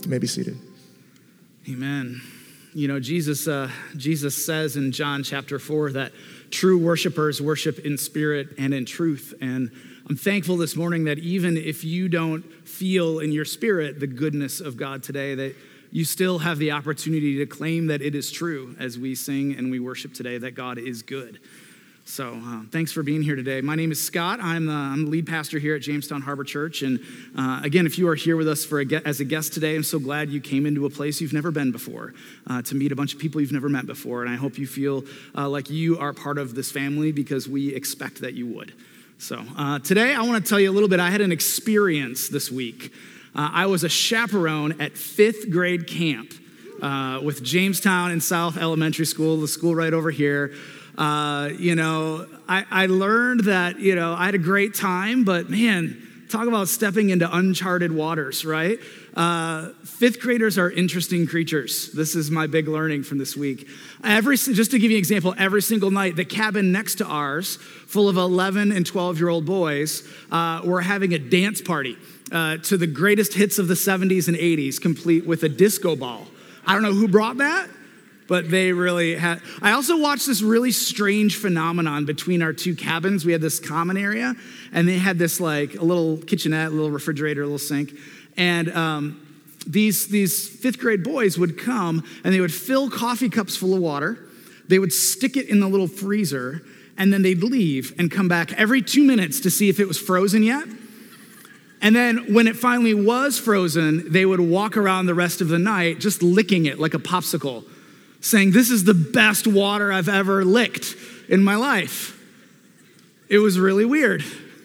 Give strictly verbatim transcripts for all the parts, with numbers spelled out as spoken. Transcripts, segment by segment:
You may be seated. Amen. You know, Jesus uh, Jesus says in John chapter four that true worshipers worship in spirit and in truth. And I'm thankful this morning that even if you don't feel in your spirit the goodness of God today, that you still have the opportunity to claim that it is true as we sing and we worship today, that God is good. So uh, thanks for being here today. My name is Scott. I'm the, I'm the lead pastor here at Jamestown Harbor Church. And uh, again, if you are here with us for a, as a guest today, I'm so glad you came into a place you've never been before, uh, to meet a bunch of people you've never met before. And I hope you feel uh, like you are part of this family because we expect that you would. So uh, today I want to tell you a little bit. I had an experience this week. Uh, I was a chaperone at fifth grade camp uh, with Jamestown and South Elementary School, the school right over here. Uh, you know, I, I learned that, you know, I had a great time, but man, talk about stepping into uncharted waters, right? Uh, fifth graders are interesting creatures. This is my big learning from this week. Every, just to give you an example, every single night, the cabin next to ours, full of eleven and twelve-year-old boys, uh, were having a dance party uh, to the greatest hits of the seventies and eighties, complete with a disco ball. I don't know who brought that, but they really had. I also watched this really strange phenomenon between our two cabins. We had this common area, and they had this like a little kitchenette, a little refrigerator, a little sink. And um, these, these fifth grade boys would come, and they would fill coffee cups full of water. They would stick it in the little freezer, and then they'd leave and come back every two minutes to see if it was frozen yet. And then when it finally was frozen, they would walk around the rest of the night just licking it like a popsicle, saying, "This is the best water I've ever licked in my life." It was really weird.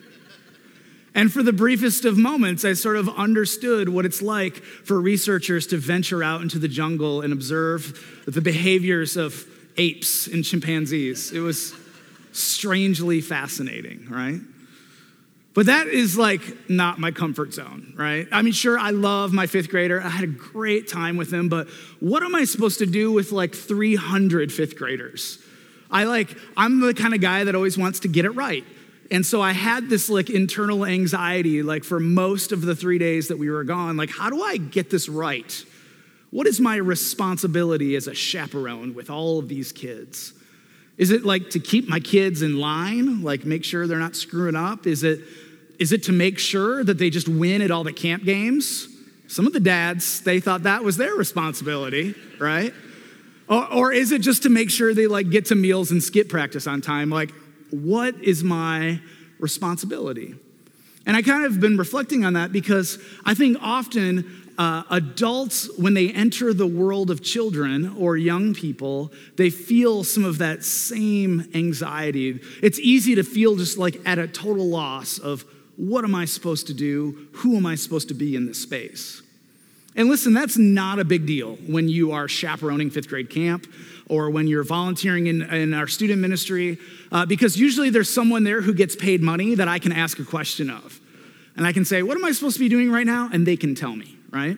And for the briefest of moments, I sort of understood what it's like for researchers to venture out into the jungle and observe the behaviors of apes and chimpanzees. It was strangely fascinating, right? But that is like not my comfort zone, right? I mean, sure, I love my fifth grader. I had a great time with him, but what am I supposed to do with like three hundred fifth graders? I like, I'm the kind of guy that always wants to get it right. And so I had this like internal anxiety, like for most of the three days that we were gone, like, how do I get this right? What is my responsibility as a chaperone with all of these kids? Is it like to keep my kids in line, like make sure they're not screwing up? Is it is it to make sure that they just win at all the camp games? Some of the dads, they thought that was their responsibility, right? Or, or is it just to make sure they like get to meals and skip practice on time? Like, what is my responsibility? And I kind of been reflecting on that because I think often Uh, adults, when they enter the world of children or young people, they feel some of that same anxiety. It's easy to feel just like at a total loss of what am I supposed to do? Who am I supposed to be in this space? And listen, that's not a big deal when you are chaperoning fifth grade camp or when you're volunteering in, in our student ministry, uh, because usually there's someone there who gets paid money that I can ask a question of. And I can say, what am I supposed to be doing right now? And they can tell me. Right?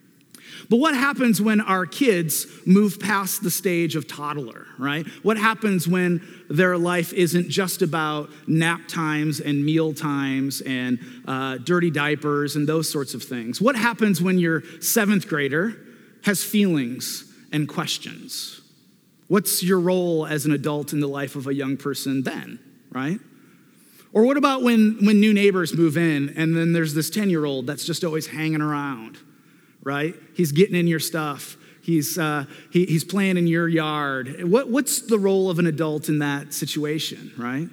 But what happens when our kids move past the stage of toddler, right? What happens when their life isn't just about nap times and meal times and uh, dirty diapers and those sorts of things? What happens when your seventh grader has feelings and questions? What's your role as an adult in the life of a young person then, right? Or what about when, when new neighbors move in and then there's this ten-year-old that's just always hanging around, right? He's getting in your stuff. He's uh, he, he's playing in your yard. What, what's the role of an adult in that situation, right?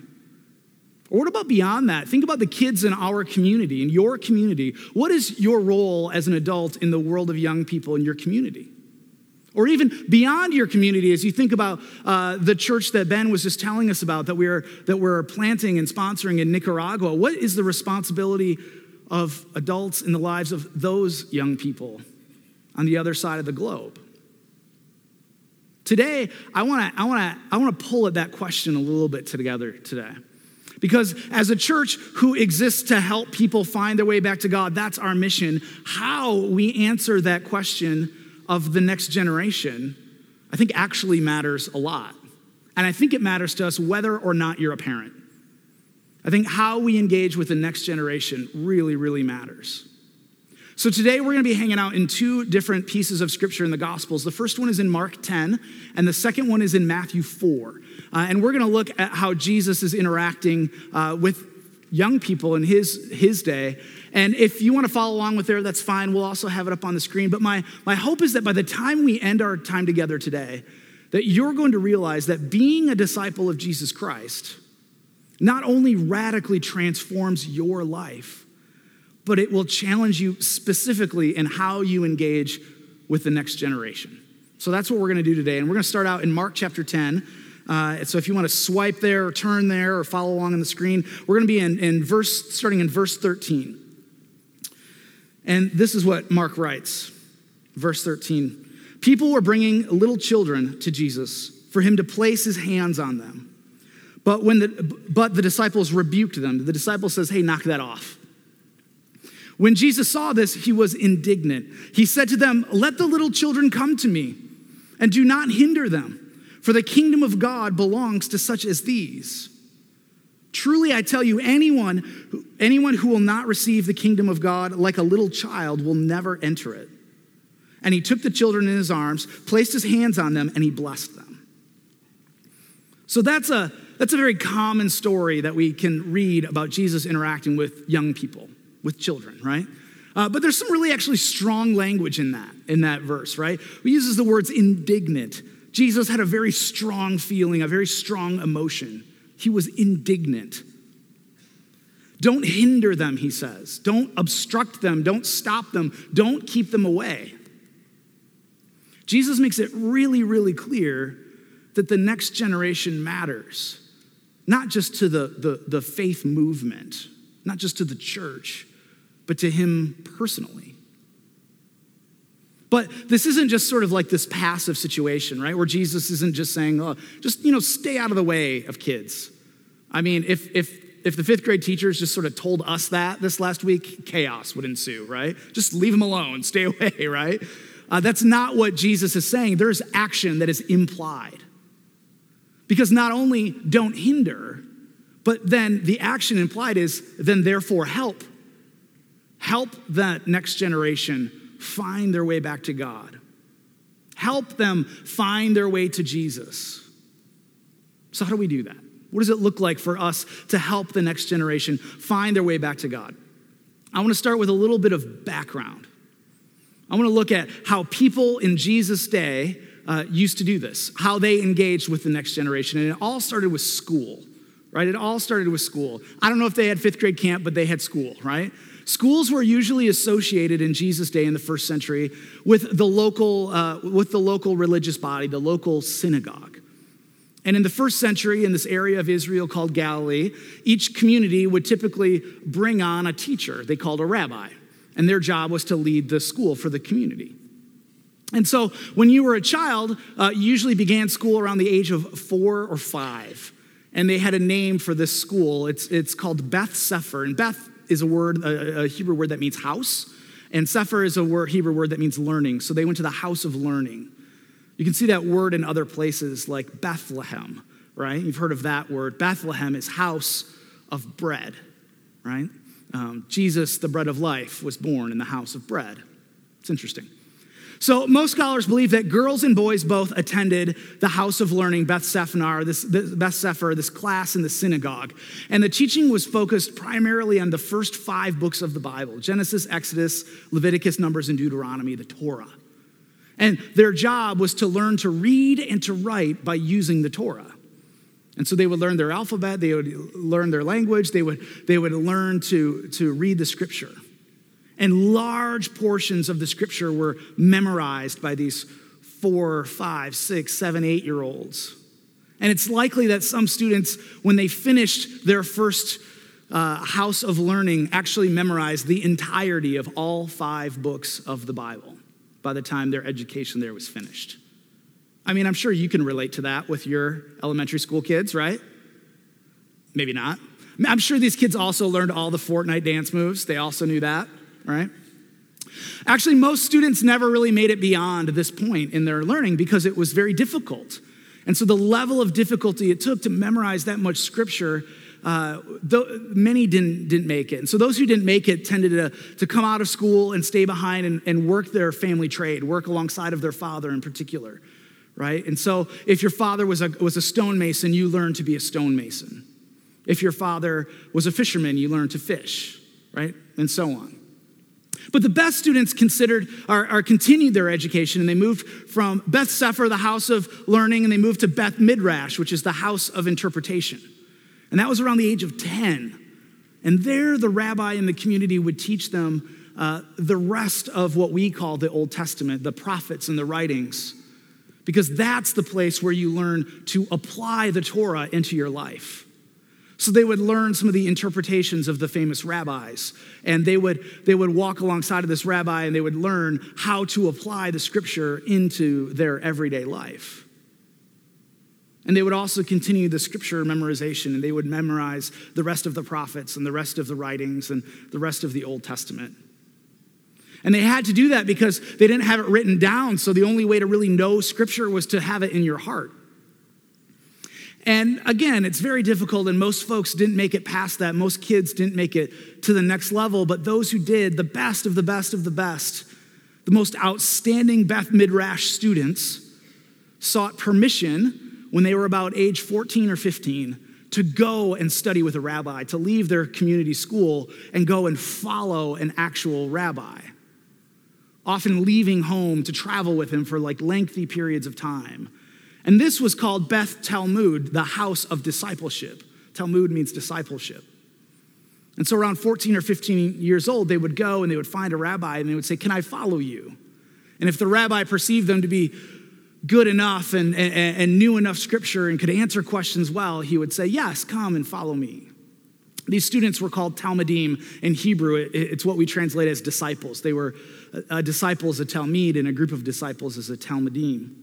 Or what about beyond that? Think about the kids in our community, in your community. What is your role as an adult in the world of young people in your community? Or even beyond your community, as you think about uh, the church that Ben was just telling us about, that we're that we're planting and sponsoring in Nicaragua. What is the responsibility of adults in the lives of those young people on the other side of the globe? Today, I want to I want to I want to pull at that question a little bit together today. Because as a church who exists to help people find their way back to God, that's our mission. How we answer that question of the next generation, I think actually matters a lot. And I think it matters to us whether or not you're a parent. I think how we engage with the next generation really, really matters. So today we're going to be hanging out in two different pieces of scripture in the Gospels. The first one is in Mark ten, and the second one is in Matthew four. Uh, and we're going to look at how Jesus is interacting uh, with young people in his, his day. And if you want to follow along with there, that's fine. We'll also have it up on the screen. But my, my hope is that by the time we end our time together today, that you're going to realize that being a disciple of Jesus Christ not only radically transforms your life, but it will challenge you specifically in how you engage with the next generation. So that's what we're going to do today. And we're going to start out in Mark chapter ten. Uh, so if you want to swipe there or turn there or follow along on the screen, we're going to be in, in verse, starting in verse thirteen. And this is what Mark writes, verse thirteen. People were bringing little children to Jesus for him to place his hands on them. But when the, but the disciples rebuked them. The disciple says, hey, knock that off. When Jesus saw this, he was indignant. He said to them, let the little children come to me, and do not hinder them, for the kingdom of God belongs to such as these. Truly, I tell you, anyone who, anyone who will not receive the kingdom of God like a little child will never enter it. And he took the children in his arms, placed his hands on them, and he blessed them. So that's a, that's a very common story that we can read about Jesus interacting with young people, with children, right? Uh, but there's some really actually strong language in that, in that verse, right? He uses the words indignant. Jesus had a very strong feeling, a very strong emotion. He was indignant. Don't hinder them, he says. Don't obstruct them. Don't stop them. Don't keep them away. Jesus makes it really, really clear that the next generation matters, not just to the, the, the faith movement, not just to the church, but to him personally. But this isn't just sort of like this passive situation, right? Where Jesus isn't just saying, oh, just, you know, stay out of the way of kids. I mean, if if if the fifth grade teachers just sort of told us that this last week, chaos would ensue, right? Just leave them alone, stay away, right? Uh, that's not what Jesus is saying. There's action that is implied. Because not only don't hinder, but then the action implied is then therefore help. Help that next generation find their way back to God. Help them find their way to Jesus. So how do we do that? What does it look like for us to help the next generation find their way back to God? I want to start with a little bit of background. I want to look at how people in Jesus' day uh, used to do this, how they engaged with the next generation. And it all started with school, right? It all started with school. I don't know if they had fifth grade camp, but they had school, right? Schools were usually associated in Jesus' day in the first century with the local, uh, with the local religious body, the local synagogue. And in the first century, in this area of Israel called Galilee, each community would typically bring on a teacher they called a rabbi. And their job was to lead the school for the community. And so when you were a child, uh, you usually began school around the age of four or five. And they had a name for this school. It's, it's called Beth Sefer. And Beth is a word, a, a Hebrew word that means house. And Sefer is a word, Hebrew word that means learning. So they went to the house of learning. You can see that word in other places like Bethlehem, right? You've heard of that word. Bethlehem is house of bread, right? Um, Jesus, the bread of life, was born in the house of bread. It's interesting. So most scholars believe that girls and boys both attended the house of learning, Beth Sefer, this, this Beth Sefer, this class in the synagogue. And the teaching was focused primarily on the first five books of the Bible: Genesis, Exodus, Leviticus, Numbers, and Deuteronomy, the Torah. And their job was to learn to read and to write by using the Torah. And so they would learn their alphabet, they would learn their language, they would, they would learn to, to read the scripture. And large portions of the scripture were memorized by these four, five, six, seven, eight-year-olds. And it's likely that some students, when they finished their first uh, house of learning, actually memorized the entirety of all five books of the Bible by the time their education there was finished. I mean, I'm sure you can relate to that with your elementary school kids, right? Maybe not. I'm sure these kids also learned all the Fortnite dance moves. They also knew that, right? Actually, most students never really made it beyond this point in their learning because it was very difficult. And so the level of difficulty it took to memorize that much scripture uh, th- many didn't, didn't make it. And so those who didn't make it tended to, to come out of school and stay behind and, and work their family trade, work alongside of their father in particular, right? And so if your father was a, was a stonemason, you learned to be a stonemason. If your father was a fisherman, you learned to fish, right? And so on. But the best students considered are, are continued their education, and they moved from Beth Sefer, the house of learning, and they moved to Beth Midrash, which is the house of interpretation. And that was around the age of ten. And there the rabbi in the community would teach them uh, the rest of what we call the Old Testament, the prophets and the writings, because that's the place where you learn to apply the Torah into your life. So they would learn some of the interpretations of the famous rabbis, and they would, they would walk alongside of this rabbi, and they would learn how to apply the scripture into their everyday life. And they would also continue the scripture memorization, and they would memorize the rest of the prophets and the rest of the writings and the rest of the Old Testament. And they had to do that because they didn't have it written down, so the only way to really know scripture was to have it in your heart. And again, it's very difficult, and most folks didn't make it past that. Most kids didn't make it to the next level, but those who did, the best of the best of the best, the most outstanding Beth Midrash students, sought permission when they were about age fourteen or fifteen to go and study with a rabbi, to leave their community school and go and follow an actual rabbi, often leaving home to travel with him for like lengthy periods of time. And this was called Beth Talmud, the house of discipleship. Talmud means discipleship. And so around fourteen or fifteen years old, they would go and they would find a rabbi and they would say, "Can I follow you?" And if the rabbi perceived them to be good enough and, and, and knew enough scripture and could answer questions well, he would say, "Yes, come and follow me." These students were called Talmudim in Hebrew. It, it's what we translate as disciples. They were a, a disciple as a Talmud, and a group of disciples as a Talmudim.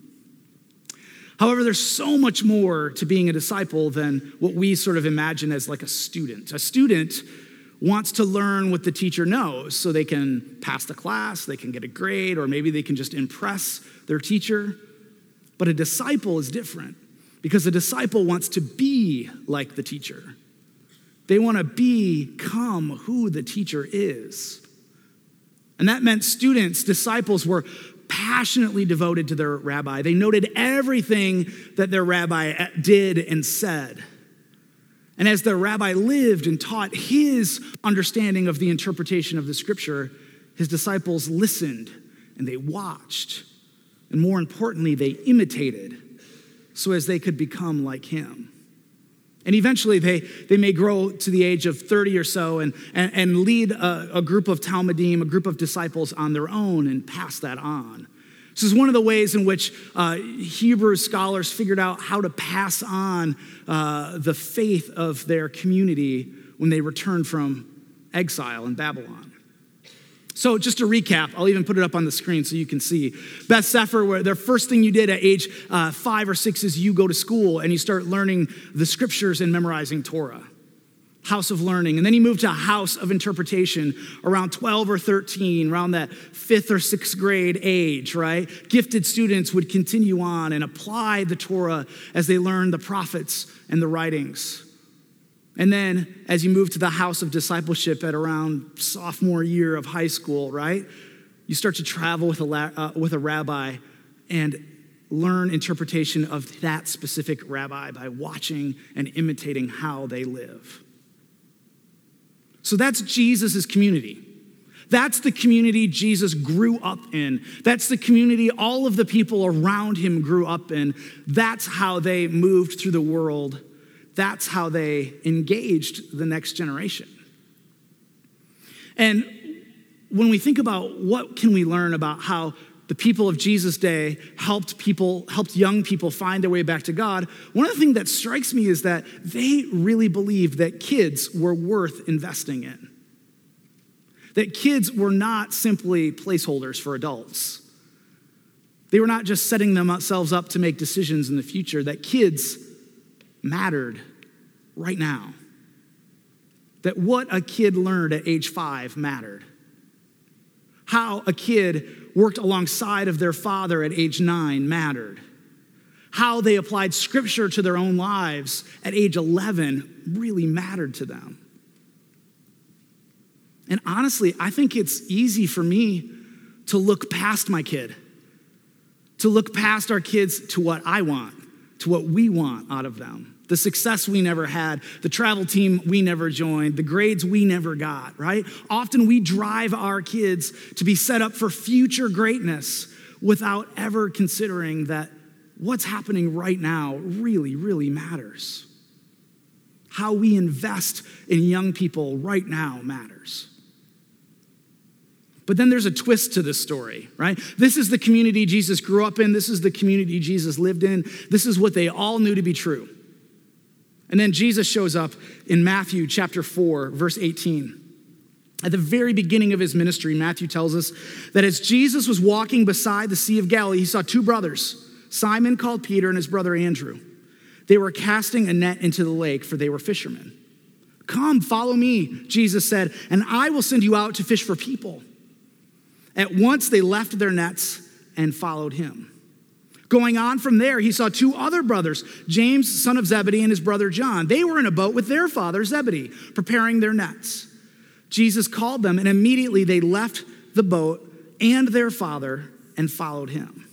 However, there's so much more to being a disciple than what we sort of imagine as like a student. A student wants to learn what the teacher knows so they can pass the class, they can get a grade, or maybe they can just impress their teacher. But a disciple is different because a disciple wants to be like the teacher. They want to become who the teacher is. And that meant students, disciples, were passionately devoted to their rabbi. They noted everything that their rabbi did and said. And as their rabbi lived and taught his understanding of the interpretation of the scripture, his disciples listened and they watched. And more importantly, they imitated so as they could become like him. And eventually they, they may grow to the age of thirty or so and, and, and lead a, a group of Talmudim, a group of disciples on their own and pass that on. This is one of the ways in which uh, Hebrew scholars figured out how to pass on uh, the faith of their community when they returned from exile in Babylon. So just to recap, I'll even put it up on the screen so you can see. Beth Sefer, where the first thing you did at age uh, five or six is you go to school and you start learning the scriptures and memorizing Torah. House of learning. And then you moved to a house of interpretation around twelve or thirteen, around that fifth or sixth grade age, right? Gifted students would continue on and apply the Torah as they learned the prophets and the writings. And then as you move to the house of discipleship at around sophomore year of high school, right? You start to travel with a, uh, with a rabbi and learn interpretation of that specific rabbi by watching and imitating how they live. So that's Jesus' community. That's the community Jesus grew up in. That's the community all of the people around him grew up in. That's how they moved through the world. That's how they engaged the next generation. And when we think about what can we learn about how the people of Jesus' day helped people, helped young people find their way back to God, one of the things that strikes me is that they really believed that kids were worth investing in. That kids were not simply placeholders for adults. They were not just setting themselves up to make decisions in the future, that kids mattered right now. That what a kid learned at age five mattered. How a kid worked alongside of their father at age nine mattered. How they applied scripture to their own lives at age eleven really mattered to them. And honestly, I think it's easy for me to look past my kid, to look past our kids to what I want, to what we want out of them. The success we never had, the travel team we never joined, the grades we never got, right? Often we drive our kids to be set up for future greatness without ever considering that what's happening right now really, really matters. How we invest in young people right now matters. But then there's a twist to this story, right? This is the community Jesus grew up in. This is the community Jesus lived in. This is what they all knew to be true. And then Jesus shows up in Matthew chapter four, verse eighteen. At the very beginning of his ministry, Matthew tells us that as Jesus was walking beside the Sea of Galilee, he saw two brothers, Simon called Peter and his brother Andrew. They were casting a net into the lake, for they were fishermen. "Come, follow me," Jesus said, "and I will send you out to fish for people." At once they left their nets and followed him. Going on from there, he saw two other brothers, James, son of Zebedee, and his brother John. They were in a boat with their father Zebedee, preparing their nets. Jesus called them, and immediately they left the boat and their father and followed him.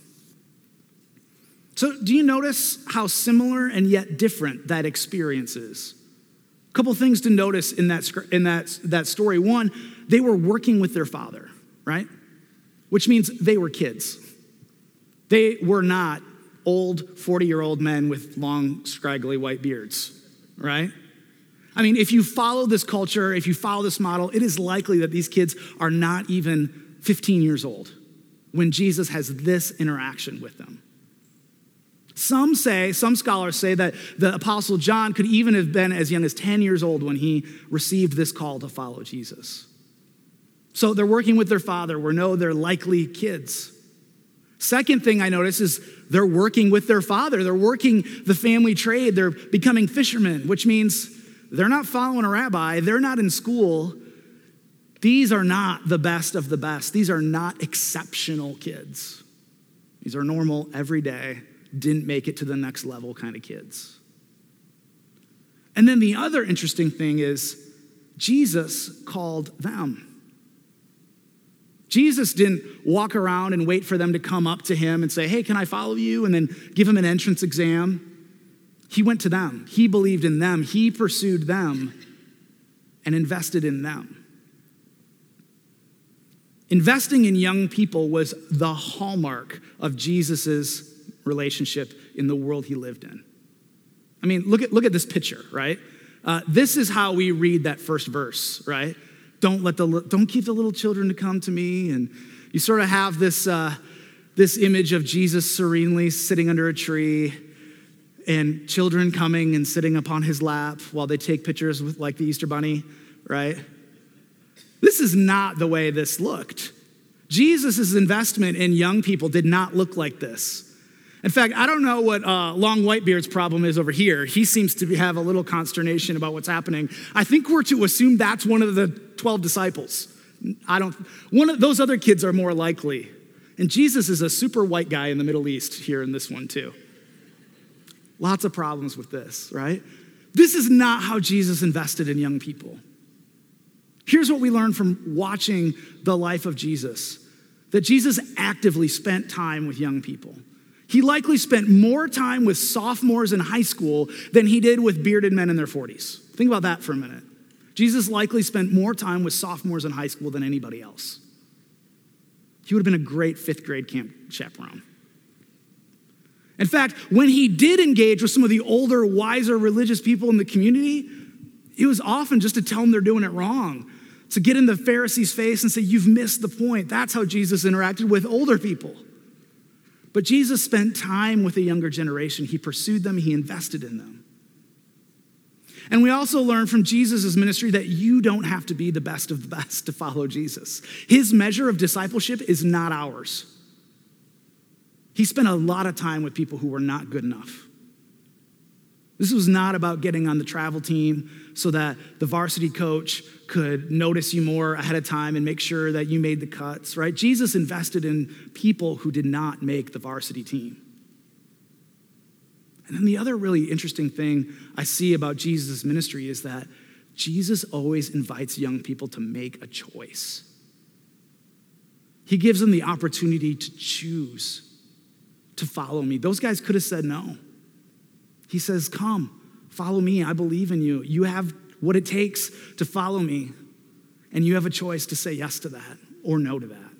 So do you notice how similar and yet different that experience is? A couple things to notice in that, in that, that story. One, they were working with their father, right? Which means they were kids. They were not old forty-year-old men with long, scraggly white beards, right? I mean, if you follow this culture, if you follow this model, it is likely that these kids are not even fifteen years old when Jesus has this interaction with them. Some say, some scholars say that the Apostle John could even have been as young as ten years old when he received this call to follow Jesus. So they're working with their father. We know they're likely kids. Second thing I notice is they're working with their father. They're working the family trade. They're becoming fishermen, which means they're not following a rabbi. They're not in school. These are not the best of the best. These are not exceptional kids. These are normal, everyday, didn't make it to the next level kind of kids. And then the other interesting thing is Jesus called them. Jesus didn't walk around and wait for them to come up to him and say, "Hey, can I follow you?" and then give him an entrance exam. He went to them. He believed in them. He pursued them and invested in them. Investing in young people was the hallmark of Jesus's relationship in the world he lived in. I mean, look at, look at this picture, right? Uh, this is how we read that first verse, right? Don't let the don't keep the little children to come to me. And you sort of have this uh, this image of Jesus serenely sitting under a tree and children coming and sitting upon his lap while they take pictures with like the Easter Bunny, right? This is not the way this looked. Jesus' investment in young people did not look like this. In fact, I don't know what uh, Long Whitebeard's problem is over here. He seems to be, have a little consternation about what's happening. I think we're to assume that's one of the twelve disciples. I don't, one of those other kids are more likely. And Jesus is a super white guy in the Middle East here in this one too. Lots of problems with this, right? This is not how Jesus invested in young people. Here's what we learn from watching the life of Jesus, that Jesus actively spent time with young people. He likely spent more time with sophomores in high school than he did with bearded men in their forties. Think about that for a minute. Jesus likely spent more time with sophomores in high school than anybody else. He would have been a great fifth grade camp chaperone. In fact, when he did engage with some of the older, wiser religious people in the community, it was often just to tell them they're doing it wrong, to get in the Pharisees' face and say, "You've missed the point." That's how Jesus interacted with older people. But Jesus spent time with the younger generation. He pursued them. He invested in them. And we also learn from Jesus' ministry that you don't have to be the best of the best to follow Jesus. His measure of discipleship is not ours. He spent a lot of time with people who were not good enough. This was not about getting on the travel team so that the varsity coach could notice you more ahead of time and make sure that you made the cuts, right? Jesus invested in people who did not make the varsity team. And then the other really interesting thing I see about Jesus' ministry is that Jesus always invites young people to make a choice. He gives them the opportunity to choose to follow me. Those guys could have said no. He says, come, follow me. I believe in you. You have what it takes to follow me. And you have a choice to say yes to that or no to that.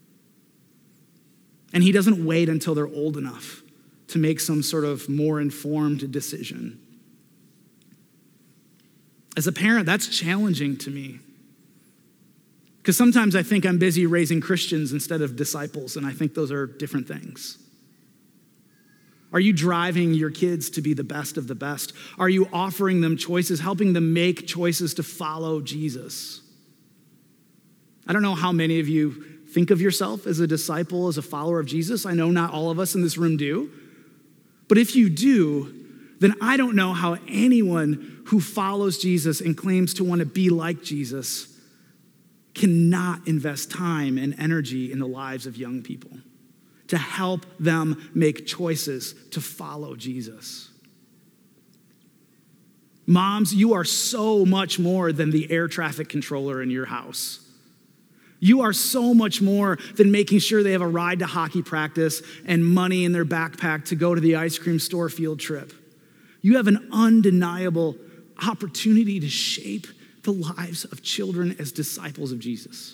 And he doesn't wait until they're old enough to make some sort of more informed decision. As a parent, that's challenging to me. Because sometimes I think I'm busy raising Christians instead of disciples, and I think those are different things. Are you driving your kids to be the best of the best? Are you offering them choices, helping them make choices to follow Jesus? I don't know how many of you think of yourself as a disciple, as a follower of Jesus. I know not all of us in this room do. But if you do, then I don't know how anyone who follows Jesus and claims to want to be like Jesus cannot invest time and energy in the lives of young people to help them make choices to follow Jesus. Moms, you are so much more than the air traffic controller in your house. You are so much more than making sure they have a ride to hockey practice and money in their backpack to go to the ice cream store field trip. You have an undeniable opportunity to shape the lives of children as disciples of Jesus.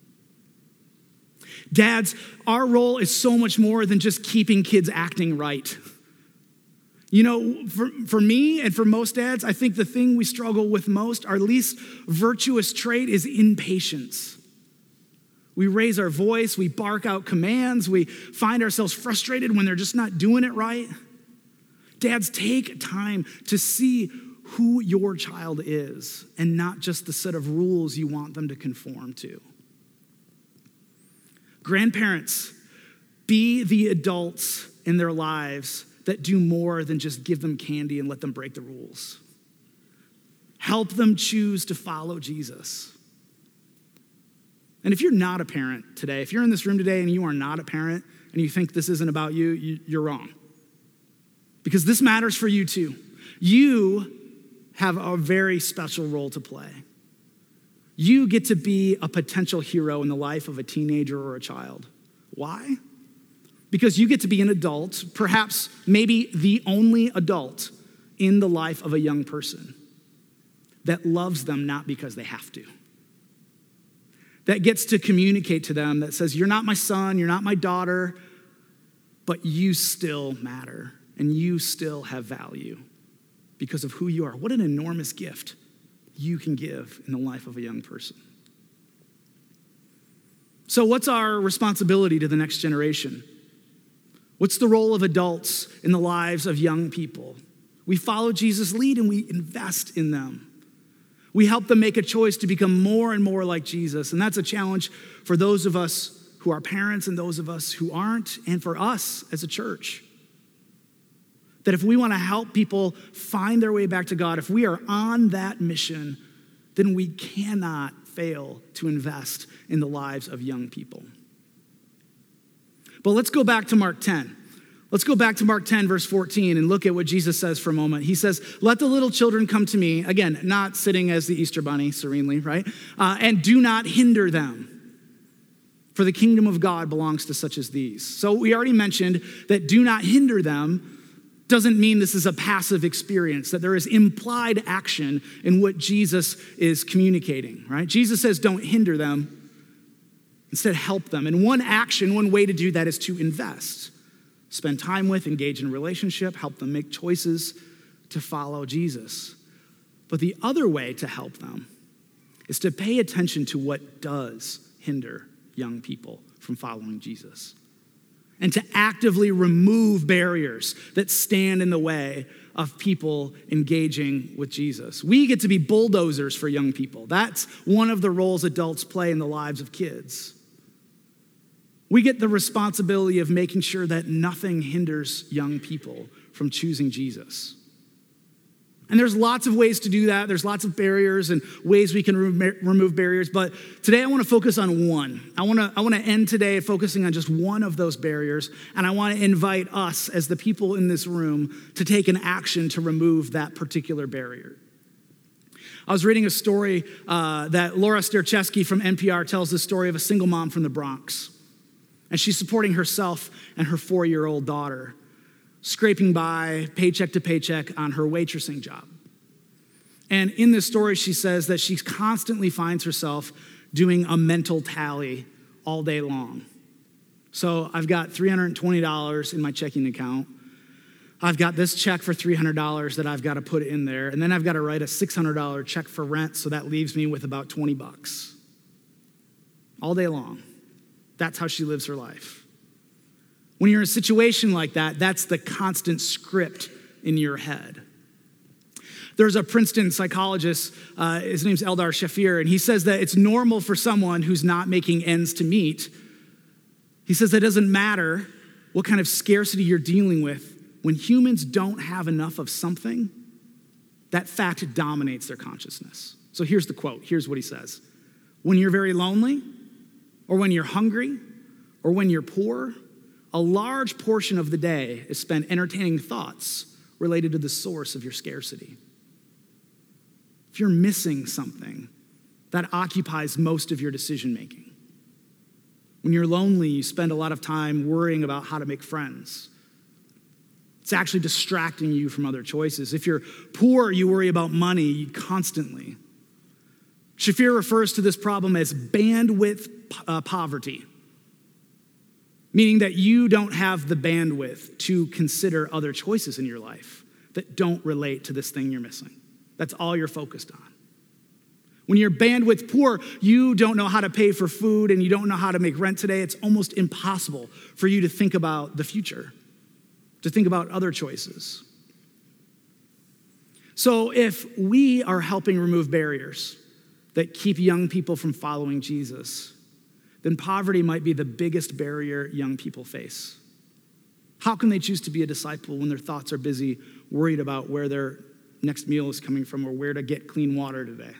Dads, our role is so much more than just keeping kids acting right. You know, for, for me and for most dads, I think the thing we struggle with most, our least virtuous trait, is impatience. We raise our voice, we bark out commands, we find ourselves frustrated when they're just not doing it right. Dads, take time to see who your child is and not just the set of rules you want them to conform to. Grandparents, be the adults in their lives that do more than just give them candy and let them break the rules. Help them choose to follow Jesus. And if you're not a parent today, if you're in this room today and you are not a parent and you think this isn't about you, you you're wrong. Because this matters for you too. You have a very special role to play. You get to be a potential hero in the life of a teenager or a child. Why? Because you get to be an adult, perhaps maybe the only adult in the life of a young person that loves them not because they have to. That gets to communicate to them, that says, you're not my son, you're not my daughter, but you still matter and you still have value because of who you are. What an enormous gift you can give in the life of a young person. So what's our responsibility to the next generation? What's the role of adults in the lives of young people? We follow Jesus' lead and we invest in them. We help them make a choice to become more and more like Jesus. And that's a challenge for those of us who are parents and those of us who aren't, and for us as a church. That if we want to help people find their way back to God, if we are on that mission, then we cannot fail to invest in the lives of young people. But let's go back to Mark ten. Let's go back to Mark ten, verse fourteen, and look at what Jesus says for a moment. He says, let the little children come to me. Again, not sitting as the Easter bunny serenely, right? Uh, and do not hinder them, for the kingdom of God belongs to such as these. So we already mentioned that do not hinder them doesn't mean this is a passive experience, that there is implied action in what Jesus is communicating, right? Jesus says, don't hinder them, instead help them. And one action, one way to do that is to invest. Spend time with, engage in a relationship, help them make choices to follow Jesus. But the other way to help them is to pay attention to what does hinder young people from following Jesus, and to actively remove barriers that stand in the way of people engaging with Jesus. We get to be bulldozers for young people. That's one of the roles adults play in the lives of kids. We get the responsibility of making sure that nothing hinders young people from choosing Jesus. And there's lots of ways to do that. There's lots of barriers and ways we can re- remove barriers. But today I want to focus on one. I want to I want to end today focusing on just one of those barriers. And I want to invite us as the people in this room to take an action to remove that particular barrier. I was reading a story uh, that Laura Sterczewski from N P R tells the story of a single mom from the Bronx. And she's supporting herself and her four-year-old daughter, scraping by paycheck to paycheck on her waitressing job. And in this story, she says that she constantly finds herself doing a mental tally all day long. So I've got three hundred twenty dollars in my checking account. I've got this check for three hundred dollars that I've got to put in there. And then I've got to write a six hundred dollars check for rent, so that leaves me with about twenty bucks. All day long. That's how she lives her life. When you're in a situation like that, that's the constant script in your head. There's a Princeton psychologist, uh, his name's Eldar Shafir, and he says that it's normal for someone who's not making ends to meet. He says that it doesn't matter what kind of scarcity you're dealing with. When humans don't have enough of something, that fact dominates their consciousness. So here's the quote. Here's what he says. When you're very lonely, or when you're hungry, or when you're poor, a large portion of the day is spent entertaining thoughts related to the source of your scarcity. If you're missing something, that occupies most of your decision making. When you're lonely, you spend a lot of time worrying about how to make friends. It's actually distracting you from other choices. If you're poor, you worry about money constantly. Shafir refers to this problem as bandwidth uh, poverty, meaning that you don't have the bandwidth to consider other choices in your life that don't relate to this thing you're missing. That's all you're focused on. When you're bandwidth poor, you don't know how to pay for food and you don't know how to make rent today. It's almost impossible for you to think about the future, to think about other choices. So if we are helping remove barriers that keep young people from following Jesus, then poverty might be the biggest barrier young people face. How can they choose to be a disciple when their thoughts are busy, worried about where their next meal is coming from or where to get clean water today?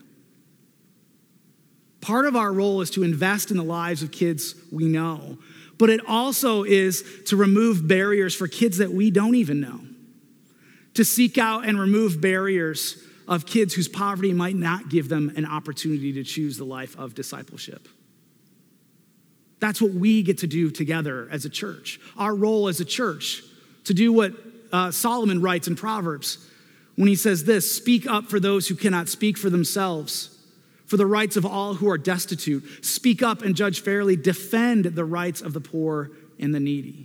Part of our role is to invest in the lives of kids we know, but it also is to remove barriers for kids that we don't even know, to seek out and remove barriers of kids whose poverty might not give them an opportunity to choose the life of discipleship. That's what we get to do together as a church. Our role as a church, to do what uh, Solomon writes in Proverbs when he says this, speak up for those who cannot speak for themselves, for the rights of all who are destitute. Speak up and judge fairly. Defend the rights of the poor and the needy.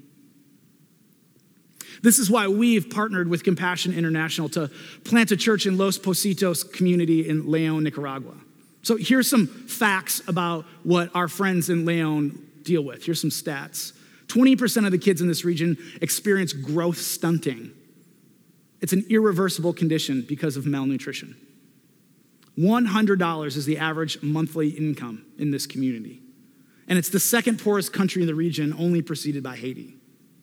This is why we've partnered with Compassion International to plant a church in Los Positos community in León, Nicaragua. So here's some facts about what our friends in León deal with. Here's some stats. twenty percent of the kids in this region experience growth stunting. It's an irreversible condition because of malnutrition. one hundred dollars is the average monthly income in this community. And it's the second poorest country in the region, only preceded by Haiti.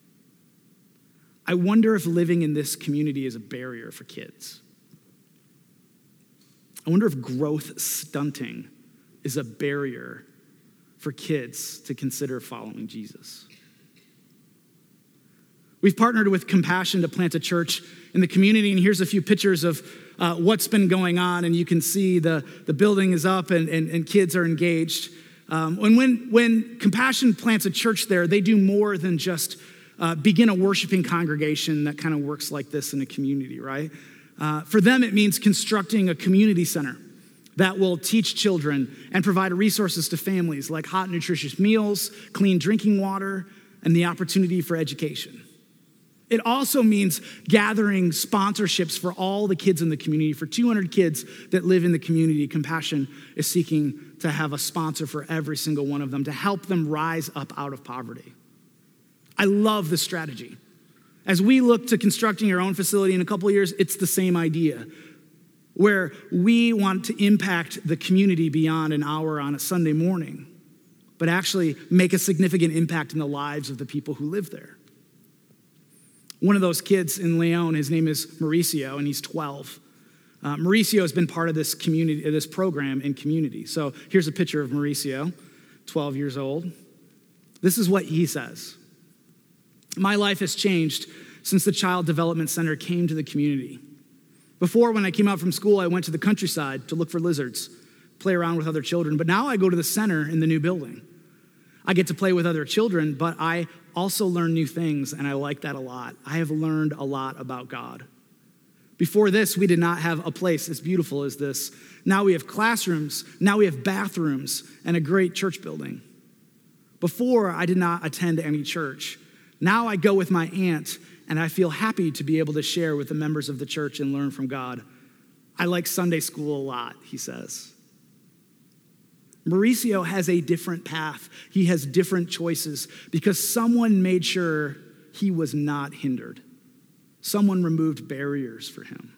I wonder if living in this community is a barrier for kids. I wonder if growth stunting is a barrier for kids to consider following Jesus. We've partnered with Compassion to plant a church in the community, and here's a few pictures of uh, what's been going on, and you can see the, the building is up and, and, and kids are engaged. Um, and when, when Compassion plants a church there, they do more than just uh, begin a worshiping congregation that kind of works like this in a community, right? Uh, for them, it means constructing a community center that will teach children and provide resources to families like hot, nutritious meals, clean drinking water, and the opportunity for education. It also means gathering sponsorships for all the kids in the community. For two hundred kids that live in the community, Compassion is seeking to have a sponsor for every single one of them to help them rise up out of poverty. I love this strategy. As we look to constructing our own facility in a couple of years, it's the same idea, where we want to impact the community beyond an hour on a Sunday morning, but actually make a significant impact in the lives of the people who live there. One of those kids in León, his name is Mauricio, and he's twelve. Uh, Mauricio has been part of this community, this program in community. So here's a picture of Mauricio, twelve years old. This is what he says. My life has changed since the Child Development Center came to the community. Before, when I came out from school, I went to the countryside to look for lizards, play around with other children. But now I go to the center in the new building. I get to play with other children, but I also learn new things, and I like that a lot. I have learned a lot about God. Before this, we did not have a place as beautiful as this. Now we have classrooms, now we have bathrooms, and a great church building. Before, I did not attend any church. Now I go with my aunt, and I feel happy to be able to share with the members of the church and learn from God. I like Sunday school a lot, he says. Mauricio has a different path. He has different choices because someone made sure he was not hindered. Someone removed barriers for him.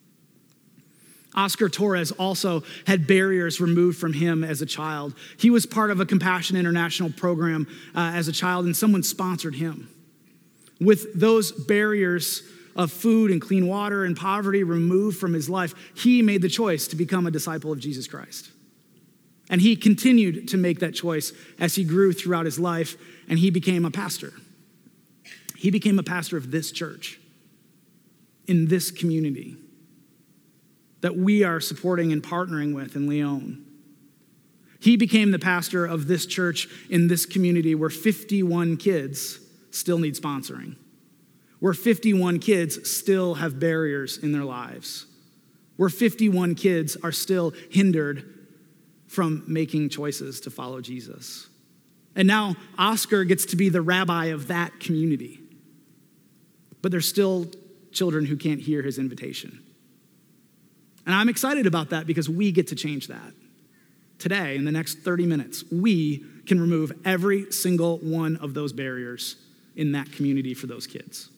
Oscar Torres also had barriers removed from him as a child. He was part of a Compassion International program uh, as a child, and someone sponsored him. With those barriers of food and clean water and poverty removed from his life, he made the choice to become a disciple of Jesus Christ. And he continued to make that choice as he grew throughout his life, and he became a pastor. He became a pastor of this church, in this community that we are supporting and partnering with in Leon. He became the pastor of this church in this community where fifty-one kids still need sponsoring, where fifty-one kids still have barriers in their lives, where fifty-one kids are still hindered from making choices to follow Jesus. And now Oscar gets to be the rabbi of that community. But there's still children who can't hear his invitation. And I'm excited about that because we get to change that. Today, in the next thirty minutes, we can remove every single one of those barriers in that community for those kids.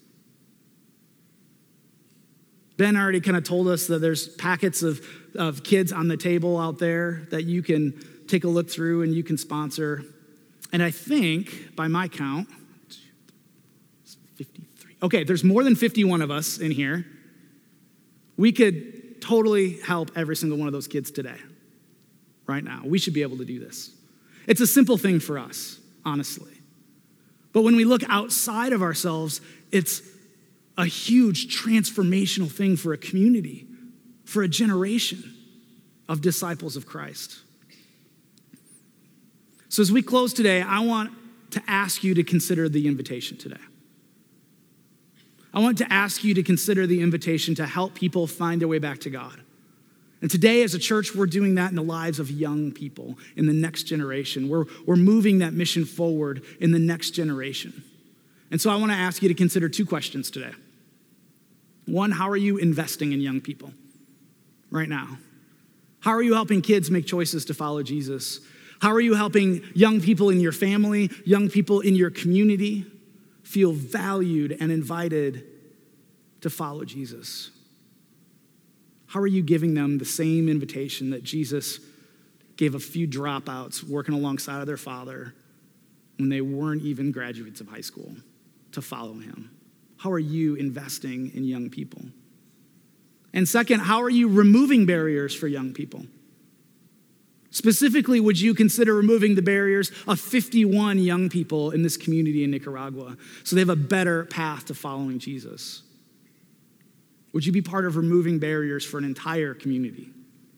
Ben already kind of told us that there's packets of, of kids on the table out there that you can take a look through and you can sponsor. And I think, by my count, fifty-three. Okay, there's more than fifty-one of us in here. We could totally help every single one of those kids today, right now. We should be able to do this. It's a simple thing for us, honestly. But when we look outside of ourselves, it's a huge transformational thing for a community, for a generation of disciples of Christ. So as we close today, I want to ask you to consider the invitation today. I want to ask you to consider the invitation to help people find their way back to God. And today as a church, we're doing that in the lives of young people in the next generation. We're, we're moving that mission forward in the next generation. And so I want to ask you to consider two questions today. One, how are you investing in young people right now? How are you helping kids make choices to follow Jesus? How are you helping young people in your family, young people in your community feel valued and invited to follow Jesus? How are you giving them the same invitation that Jesus gave a few dropouts working alongside of their father when they weren't even graduates of high school to follow him? How are you investing in young people? And second, how are you removing barriers for young people? Specifically, would you consider removing the barriers of fifty-one young people in this community in Nicaragua so they have a better path to following Jesus? Would you be part of removing barriers for an entire community?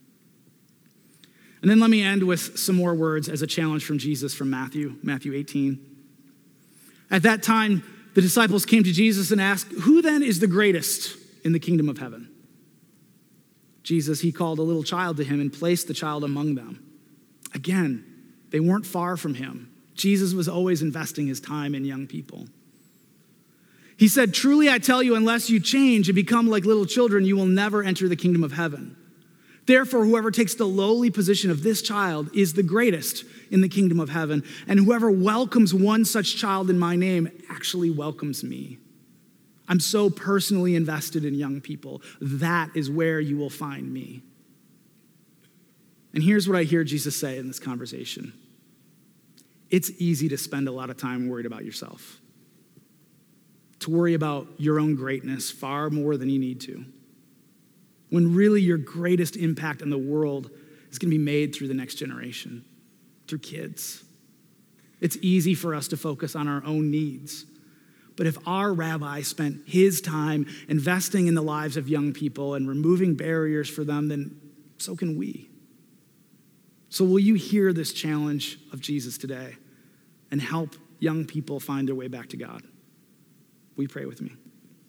And then let me end with some more words as a challenge from Jesus from Matthew, Matthew eighteen. At that time, the disciples came to Jesus and asked, "Who then is the greatest in the kingdom of heaven?" Jesus, he called a little child to him and placed the child among them. Again, they weren't far from him. Jesus was always investing his time in young people. He said, "Truly I tell you, unless you change and become like little children, you will never enter the kingdom of heaven. Therefore, whoever takes the lowly position of this child is the greatest in the kingdom of heaven. And whoever welcomes one such child in my name actually welcomes me." I'm so personally invested in young people. That is where you will find me. And here's what I hear Jesus say in this conversation. It's easy to spend a lot of time worried about yourself, to worry about your own greatness far more than you need to. when really your greatest impact on the world is going to be made through the next generation, through kids. It's easy for us to focus on our own needs. But if our rabbi spent his time investing in the lives of young people and removing barriers for them, then so can we. So will you hear this challenge of Jesus today and help young people find their way back to God? Will you pray with me?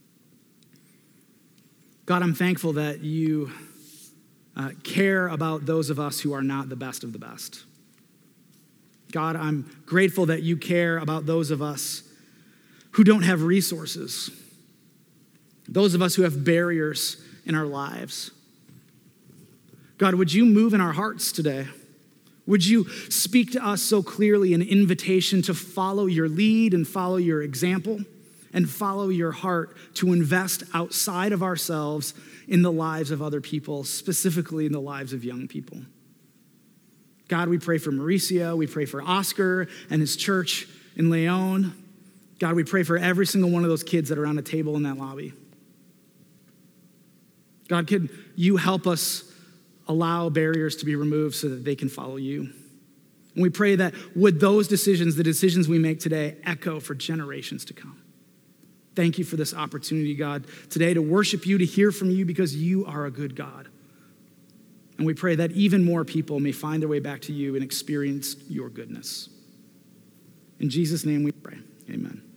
God, I'm thankful that you uh, care about those of us who are not the best of the best. God, I'm grateful that you care about those of us who don't have resources, those of us who have barriers in our lives. God, would you move in our hearts today? Would you speak to us so clearly an invitation to follow your lead and follow your example and follow your heart to invest outside of ourselves in the lives of other people, specifically in the lives of young people? God, we pray for Mauricio. We pray for Oscar and his church in Leon. God, we pray for every single one of those kids that are on a table in that lobby. God, could you help us allow barriers to be removed so that they can follow you? And we pray that would those decisions, the decisions we make today, echo for generations to come. Thank you for this opportunity, God, today to worship you, to hear from you, because you are a good God. And we pray that even more people may find their way back to you and experience your goodness. In Jesus' name we pray. Amen.